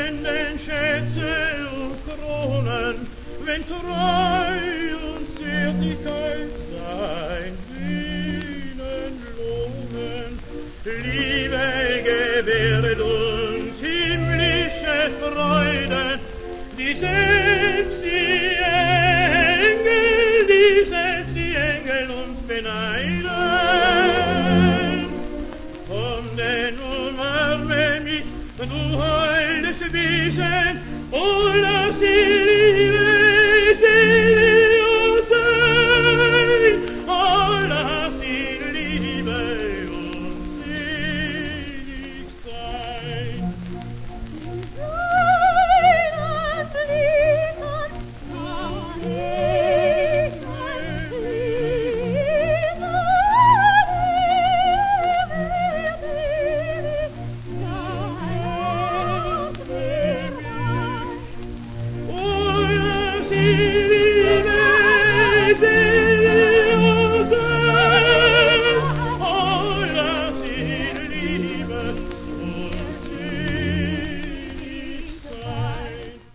spenden Schätze und Kronen, wenn treu und Zärtlichkeit sein Sühnen lohnen. Liebe gewähret uns himmlische Freude, die selbst die Engel uns beneiden. Komm denn umarme mich, du holdes Wesen,